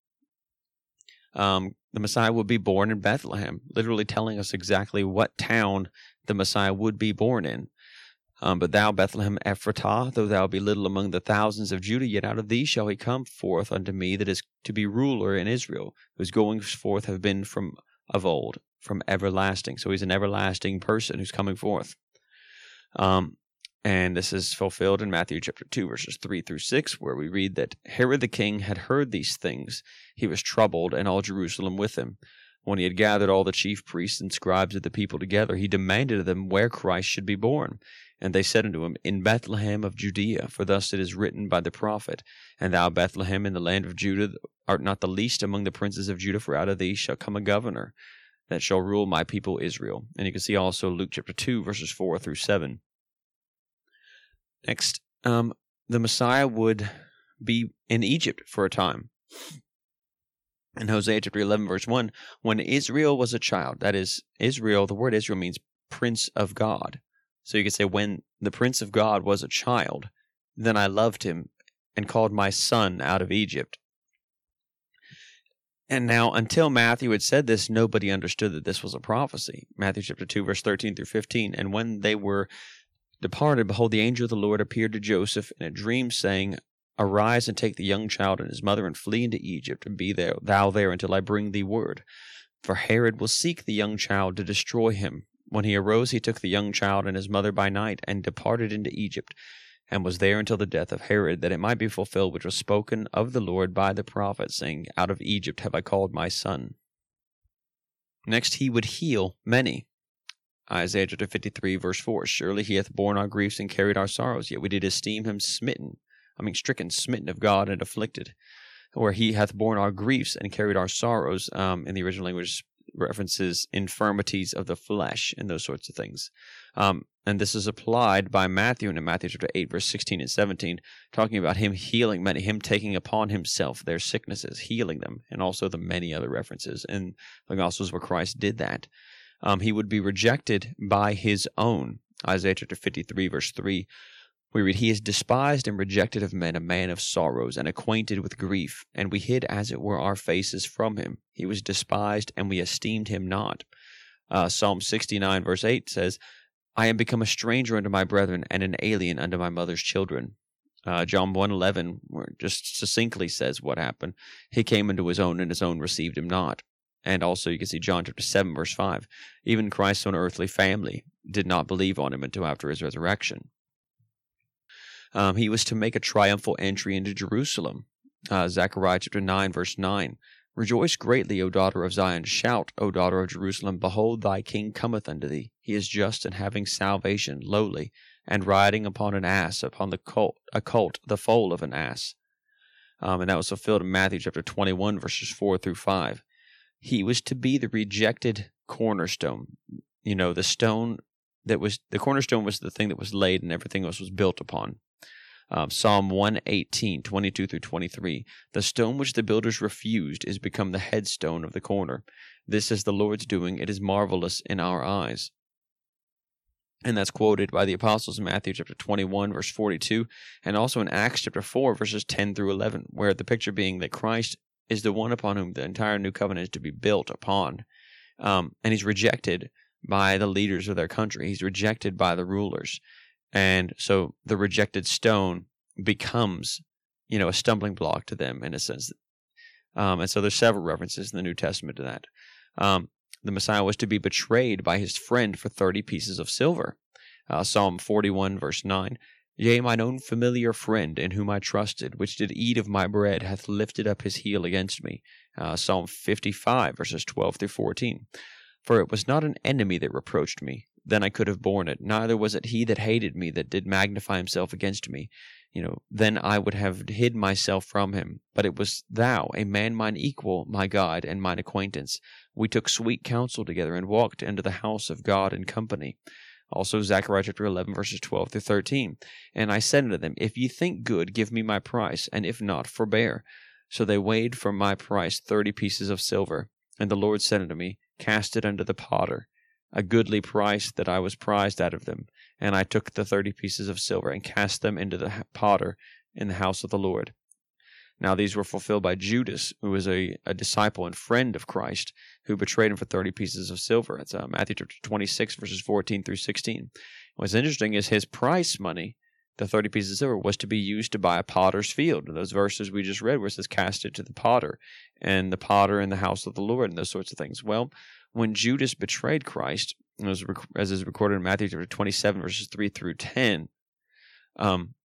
Um, the Messiah would be born in Bethlehem, literally telling us exactly what town the Messiah would be born in. Um, but thou, Bethlehem Ephratah, though thou be little among the thousands of Judah, yet out of thee shall he come forth unto me that is to be ruler in Israel, whose goings forth have been from of old, from everlasting. So he's an everlasting person who's coming forth. Um, and this is fulfilled in Matthew chapter two, verses three through six, where we read that Herod the king had heard these things. He was troubled, and all Jerusalem with him. When he had gathered all the chief priests and scribes of the people together, he demanded of them where Christ should be born. And they said unto him, In Bethlehem of Judea, for thus it is written by the prophet, And thou, Bethlehem, in the land of Judah, art not the least among the princes of Judah, for out of thee shall come a governor that shall rule my people Israel. And you can see also Luke chapter two, verses four through seven. Next, um, the Messiah would be in Egypt for a time. In Hosea chapter eleven, verse one, when Israel was a child, that is, Israel, the word Israel means Prince of God. So you could say, when the Prince of God was a child, then I loved him and called my son out of Egypt. And now, until Matthew had said this, nobody understood that this was a prophecy. Matthew chapter two, verse thirteen through fifteen, and when they were departed, behold, the angel of the Lord appeared to Joseph in a dream, saying, Arise and take the young child and his mother and flee into Egypt, and be there, thou there until I bring thee word. For Herod will seek the young child to destroy him. When he arose, he took the young child and his mother by night, and departed into Egypt, and was there until the death of Herod, that it might be fulfilled which was spoken of the Lord by the prophet, saying, Out of Egypt have I called my son. Next, he would heal many. Isaiah chapter fifty-three, verse four, Surely he hath borne our griefs and carried our sorrows, yet we did esteem him smitten, I mean stricken, smitten of God, and afflicted. Where he hath borne our griefs and carried our sorrows, um, in the original language, references infirmities of the flesh and those sorts of things. Um, and this is applied by Matthew in Matthew chapter eight, verse sixteen and seventeen, talking about him healing many, him taking upon himself their sicknesses, healing them, and also the many other references in the Gospels where Christ did that. Um, he would be rejected by his own. Isaiah chapter fifty-three, verse three, We read, "He is despised and rejected of men, a man of sorrows, and acquainted with grief. And we hid, as it were, our faces from him. He was despised, and we esteemed him not." Uh, Psalm sixty-nine, verse eight says, "I am become a stranger unto my brethren, and an alien unto my mother's children." Uh, John one eleven just succinctly says what happened. "He came into his own, and his own received him not." And also you can see John chapter seven, verse five. Even Christ's own earthly family did not believe on him until after his resurrection. Um, he was to make a triumphal entry into Jerusalem. Uh, Zechariah chapter nine, verse nine. "Rejoice greatly, O daughter of Zion. Shout, O daughter of Jerusalem. Behold, thy king cometh unto thee. He is just and having salvation, lowly, and riding upon an ass, upon the colt, a colt, the foal of an ass." Um, and that was fulfilled in Matthew chapter twenty-one, verses four through five. He was to be the rejected cornerstone. You know, the stone that was, the cornerstone was the thing that was laid and everything else was built upon. Um, Psalm one eighteen, twenty-two through twenty-three. "The stone which the builders refused is become the headstone of the corner. This is the Lord's doing. It is marvelous in our eyes." And that's quoted by the apostles in Matthew chapter twenty-one, verse forty-two, and also in Acts chapter four, verses ten through eleven, where the picture being that Christ is the one upon whom the entire new covenant is to be built upon. Um, and he's rejected by the leaders of their country. He's rejected by the rulers. And so the rejected stone becomes, you know, a stumbling block to them in a sense. Um, and so there's several references in the New Testament to that. Um, the Messiah was to be betrayed by his friend for thirty pieces of silver. Uh, Psalm forty-one, verse nine. "Yea, mine own familiar friend, in whom I trusted, which did eat of my bread, hath lifted up his heel against me." Uh, Psalm fifty-five, verses twelve through fourteen. "For it was not an enemy that reproached me, then I could have borne it. Neither was it he that hated me, that did magnify himself against me. You know, then I would have hid myself from him. But it was thou, a man mine equal, my God, and mine acquaintance. We took sweet counsel together, and walked into the house of God in company." Also Zechariah chapter eleven, verses twelve through thirteen. "And I said unto them, If ye think good, give me my price, and if not, forbear. So they weighed for my price thirty pieces of silver. And the Lord said unto me, Cast it unto the potter. A goodly price that I was prized out of them. And I took the thirty pieces of silver, and cast them into the potter in the house of the Lord." Now these were fulfilled by Judas, who was a, a disciple and friend of Christ, who betrayed him for thirty pieces of silver. It's uh, Matthew twenty-six, verses fourteen through sixteen. What's interesting is his price money, the thirty pieces of silver, was to be used to buy a potter's field. And those verses we just read where it says, "Cast it to the potter," and the potter in the house of the Lord, and those sorts of things. Well, when Judas betrayed Christ, as is recorded in Matthew twenty-seven, verses three through ten, um,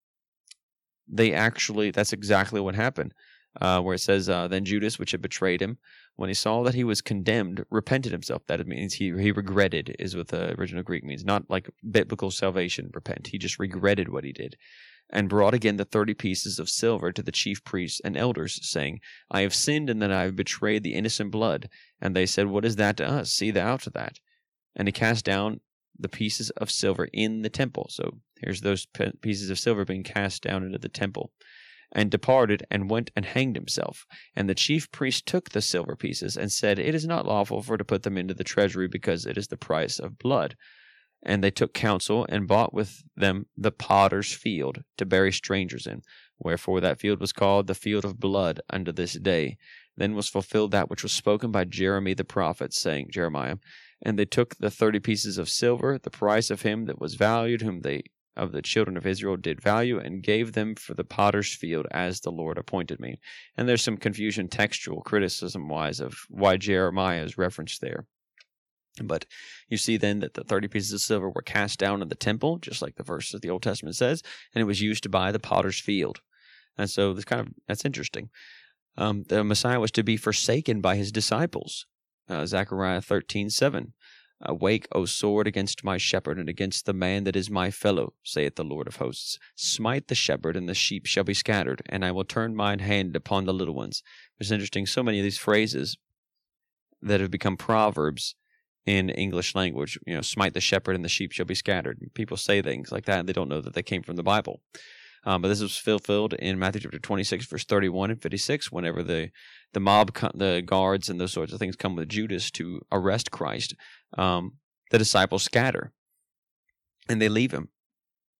they actually, that's exactly what happened, uh, where it says, uh, "Then Judas, which had betrayed him, when he saw that he was condemned, repented himself." That means he, he regretted, is what the original Greek means. Not like biblical salvation, repent. He just regretted what he did. "And brought again the thirty pieces of silver to the chief priests and elders, saying, I have sinned, and that I have betrayed the innocent blood. And they said, What is that to us? See thou to that. And he cast down the pieces of silver in the temple." So here's those pieces of silver being cast down into the temple. "And departed, and went and hanged himself. And the chief priest took the silver pieces, and said, It is not lawful for to put them into the treasury, because it is the price of blood. And they took counsel, and bought with them the potter's field, to bury strangers in. Wherefore that field was called the field of blood unto this day. Then was fulfilled that which was spoken by Jeremy the prophet, saying," Jeremiah, "And they took the thirty pieces of silver, the price of him that was valued, whom they of the children of Israel did value, and gave them for the potter's field, as the Lord appointed me." And there's some confusion textual criticism-wise of why Jeremiah is referenced there. But you see then that the thirty pieces of silver were cast down in the temple, just like the verse of the Old Testament says, and it was used to buy the potter's field. And so this kind of that's interesting. Um, the Messiah was to be forsaken by his disciples. Uh, Zechariah thirteen seven. "Awake, O sword, against my shepherd, and against the man that is my fellow, saith the Lord of hosts. Smite the shepherd, and the sheep shall be scattered, and I will turn mine hand upon the little ones." It's interesting, so many of these phrases that have become proverbs in English language, you know, "smite the shepherd, and the sheep shall be scattered." People say things like that, and they don't know that they came from the Bible. Um, but this was fulfilled in Matthew chapter twenty-six, verse thirty-one and fifty-six, whenever the, the mob, the guards, and those sorts of things come with Judas to arrest Christ. Um, the disciples scatter, and they leave him.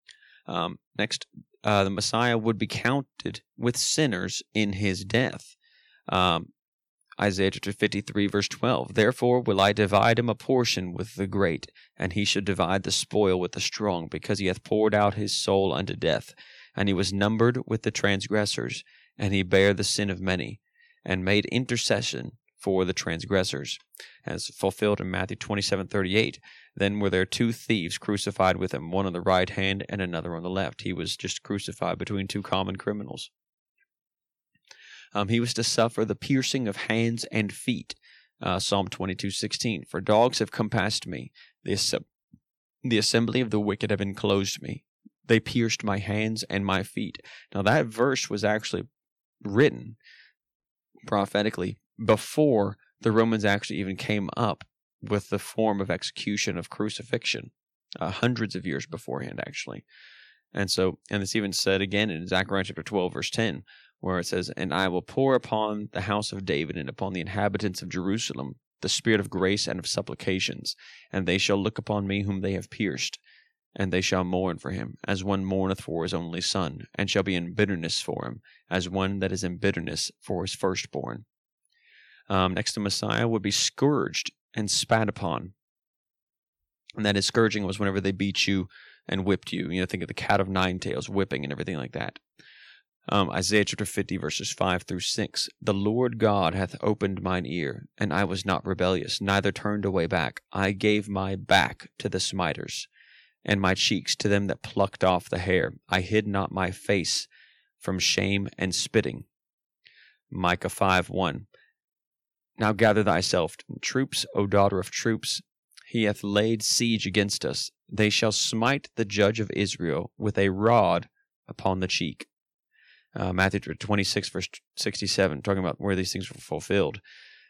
Um, next, uh, the Messiah would be counted with sinners in his death. Um, Isaiah chapter fifty-three, verse twelve. Therefore will I divide him a portion with the great, and he shall divide the spoil with the strong, because he hath poured out his soul unto death. And he was numbered with the transgressors, and he bare the sin of many, and made intercession for the transgressors. As fulfilled in Matthew twenty-seven, thirty-eight. Then were there two thieves crucified with him, one on the right hand and another on the left. He was just crucified between two common criminals. Um, he was to suffer the piercing of hands and feet. Uh, Psalm twenty-two, sixteen. For dogs have compassed me. The, assemb- the assembly of the wicked have enclosed me. They pierced my hands and my feet. Now that verse was actually written prophetically before the Romans actually even came up with the form of execution of crucifixion, uh, hundreds of years beforehand, actually. And so, and it's even said again in Zechariah chapter twelve, verse ten, where it says, And I will pour upon the house of David and upon the inhabitants of Jerusalem the spirit of grace and of supplications, and they shall look upon me whom they have pierced, and they shall mourn for him, as one mourneth for his only son, and shall be in bitterness for him, as one that is in bitterness for his firstborn. Um, next, the Messiah would be scourged and spat upon. And that is, scourging was whenever they beat you and whipped you. You know, think of the cat of nine tails, whipping and everything like that. Um, Isaiah chapter fifty, verses five through six. The Lord God hath opened mine ear, and I was not rebellious, neither turned away back. I gave my back to the smiters, and my cheeks to them that plucked off the hair. I hid not my face from shame and spitting. Micah five, one. Now gather thyself in troops, O daughter of troops. He hath laid siege against us. They shall smite the judge of Israel with a rod upon the cheek. Uh, Matthew twenty-six, verse sixty-seven, talking about where these things were fulfilled.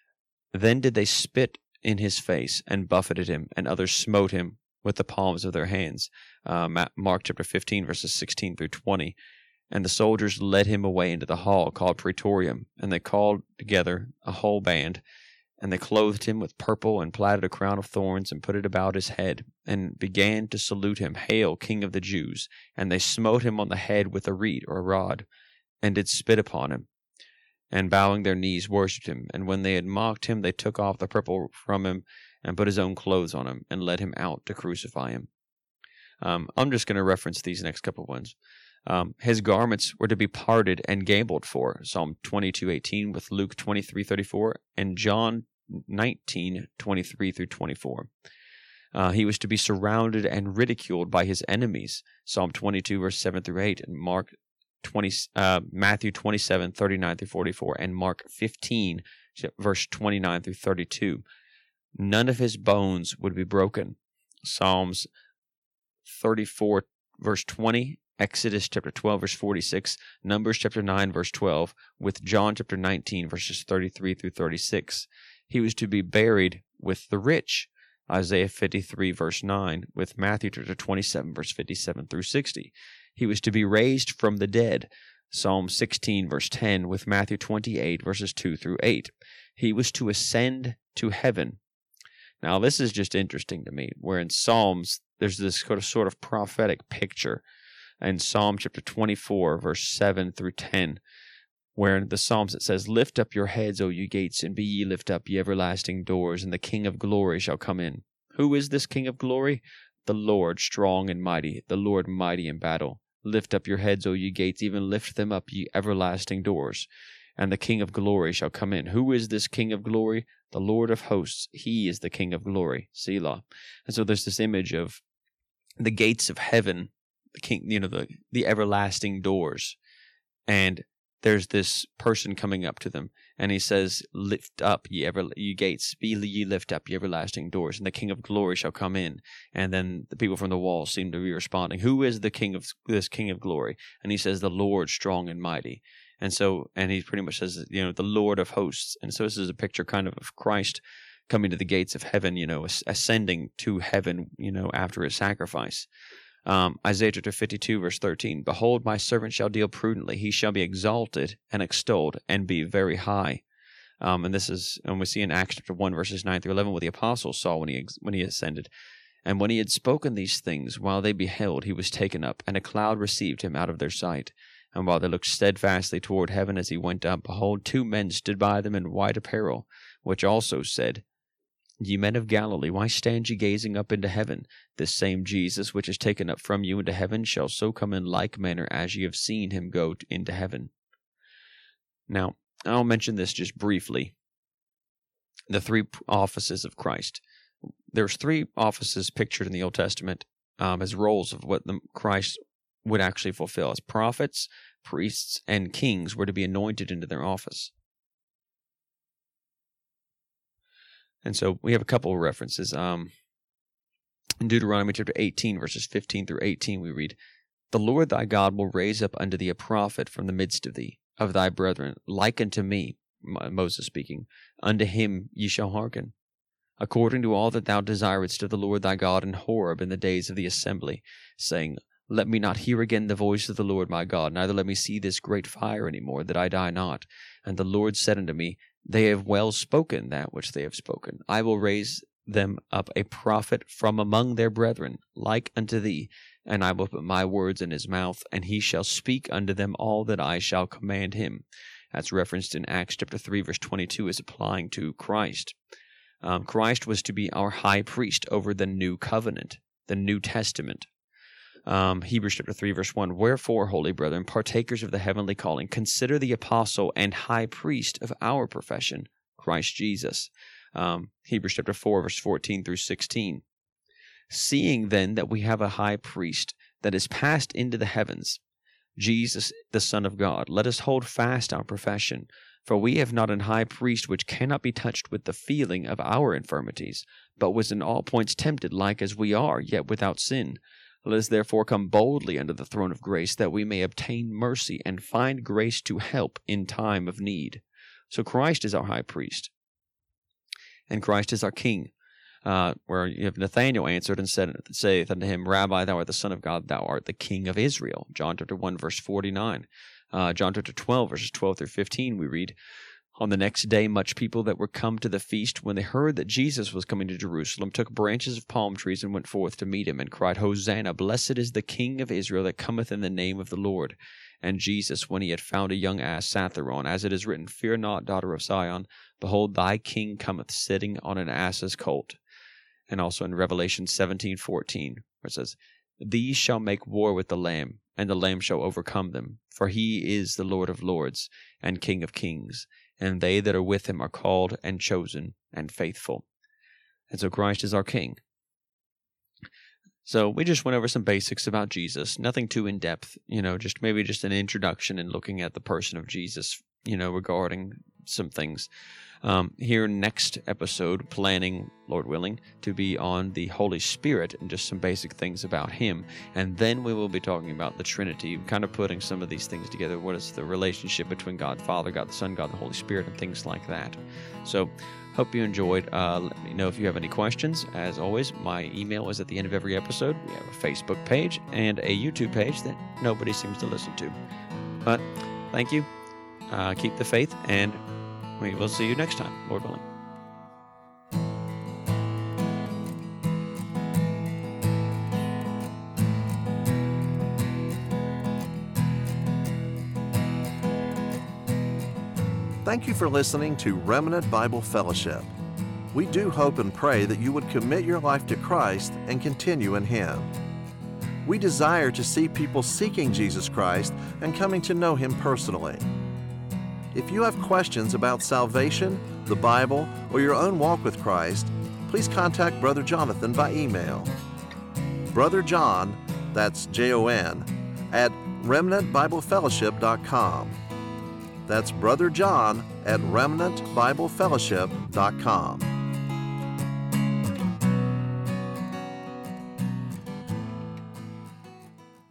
Then did they spit in his face and buffeted him, and others smote him with the palms of their hands. Uh, Mark chapter fifteen, verses sixteen through twenty. And the soldiers led him away into the hall called Praetorium, and they called together a whole band, and they clothed him with purple, and platted a crown of thorns, and put it about his head, and began to salute him, Hail, King of the Jews! And they smote him on the head with a reed or a rod, and did spit upon him, and bowing their knees worshipped him. And when they had mocked him, they took off the purple from him, and put his own clothes on him, and led him out to crucify him. Um, I'm just going to reference these next couple of ones. Um, his garments were to be parted and gambled for, Psalm twenty-two, eighteen, with Luke twenty-three, thirty-four, and John nineteen, twenty-three through twenty-four. Uh, he was to be surrounded and ridiculed by his enemies, Psalm twenty-two, verse seven through eight, and Mark twenty, uh, Matthew twenty-seven, thirty-nine through forty-four, and Mark fifteen, verse twenty-nine through thirty-two. None of his bones would be broken, Psalms thirty-four, verse twenty, Exodus chapter twelve, verse forty-six, Numbers chapter nine, verse twelve, with John chapter nineteen, verses thirty-three through thirty-six. He was to be buried with the rich, Isaiah fifty-three, verse nine, with Matthew chapter twenty-seven, verse fifty-seven through sixty. He was to be raised from the dead, Psalm sixteen, verse ten, with Matthew twenty-eight, verses two through eight. He was to ascend to heaven. Now, this is just interesting to me, where in Psalms, there's this sort of prophetic picture. In Psalm chapter twenty-four, verse seven through ten, where in the Psalms it says, Lift up your heads, O ye gates, and be ye lift up, ye everlasting doors, and the King of glory shall come in. Who is this King of glory? The Lord strong and mighty, the Lord mighty in battle. Lift up your heads, O ye gates, even lift them up, ye everlasting doors, and the King of glory shall come in. Who is this King of glory? The Lord of hosts. He is the King of glory. Selah. And so there's this image of the gates of heaven, the king, you know, the, the everlasting doors. And there's this person coming up to them, and he says, Lift up, ye ever, ye gates, be ye lift up, ye everlasting doors, and the King of glory shall come in. And then the people from the wall seem to be responding, Who is the King of this King of glory? And he says, The Lord strong and mighty. And so, and he pretty much says, you know, the Lord of hosts. And so this is a picture kind of of Christ coming to the gates of heaven, you know, ascending to heaven, you know, after his sacrifice. Um, Isaiah chapter fifty-two, verse thirteen, Behold, my servant shall deal prudently. He shall be exalted and extolled and be very high. Um, and this is, and we see in Acts chapter one, verses nine through eleven, what the apostles saw when he when he ascended. And when he had spoken these things, while they beheld, he was taken up, and a cloud received him out of their sight. And while they looked steadfastly toward heaven as he went up, behold, two men stood by them in white apparel, which also said, Ye men of Galilee, why stand ye gazing up into heaven? This same Jesus, which is taken up from you into heaven, shall so come in like manner as ye have seen him go into heaven. Now, I'll mention this just briefly. The three offices of Christ. There's three offices pictured in the Old Testament um, as roles of what the Christ would actually fulfill. As prophets, priests, and kings were to be anointed into their office. And so we have a couple of references. Um, in Deuteronomy chapter eighteen, verses fifteen through eighteen, we read, The Lord thy God will raise up unto thee a prophet from the midst of thee, of thy brethren, like unto me, Moses speaking, unto him ye shall hearken, according to all that thou desiredst of the Lord thy God in Horeb in the days of the assembly, saying, Let me not hear again the voice of the Lord my God, neither let me see this great fire any more, that I die not. And the Lord said unto me, They have well spoken that which they have spoken. I will raise them up a prophet from among their brethren, like unto thee, and I will put my words in his mouth, and he shall speak unto them all that I shall command him. That's referenced in Acts chapter three, verse twenty-two, as applying to Christ. Um, Christ was to be our high priest over the new covenant, the New Testament. Um, Hebrews chapter three, verse one, Wherefore, holy brethren, partakers of the heavenly calling, consider the apostle and high priest of our profession, Christ Jesus. Um, Hebrews chapter four, verse fourteen through sixteen. Seeing then that we have a high priest that is passed into the heavens, Jesus, the Son of God, let us hold fast our profession. For we have not an high priest which cannot be touched with the feeling of our infirmities, but was in all points tempted like as we are, yet without sin. Let us therefore come boldly unto the throne of grace, that we may obtain mercy and find grace to help in time of need. So Christ is our high priest, and Christ is our king. Uh, where you have Nathanael answered and said, saith unto him, Rabbi, thou art the Son of God, thou art the King of Israel. John chapter one, verse forty-nine. Uh, John chapter twelve, verses twelve through fifteen, we read, On the next day much people that were come to the feast, when they heard that Jesus was coming to Jerusalem, took branches of palm trees and went forth to meet him, and cried, Hosanna, blessed is the King of Israel that cometh in the name of the Lord. And Jesus, when he had found a young ass, sat thereon, as it is written, Fear not, daughter of Sion, behold, thy king cometh sitting on an ass's colt. And also in Revelation seventeen fourteen, where it says, These shall make war with the Lamb, and the Lamb shall overcome them. For he is the Lord of lords, and King of kings, and they that are with him are called and chosen and faithful. And so Christ is our King. So we just went over some basics about Jesus, nothing too in-depth, you know, just maybe just an introduction and looking at the person of Jesus, you know, regarding some things. Um, here next episode, planning, Lord willing, to be on the Holy Spirit and just some basic things about him. And then we will be talking about the Trinity, kind of putting some of these things together. What is the relationship between God, Father, God, the Son, God, the Holy Spirit, and things like that. So hope you enjoyed. Uh, let me know if you have any questions. As always, my email is at the end of every episode. We have a Facebook page and a YouTube page that nobody seems to listen to. But thank you. Uh, keep the faith, and we will see you next time, Lord willing. Thank you for listening to Remnant Bible Fellowship. We do hope and pray that you would commit your life to Christ and continue in Him. We desire to see people seeking Jesus Christ and coming to know Him personally. If you have questions about salvation, the Bible, or your own walk with Christ, please contact Brother Jonathan by email. Brother John, that's J O N, at remnant bible fellowship dot com. That's Brother John at remnant bible fellowship dot com.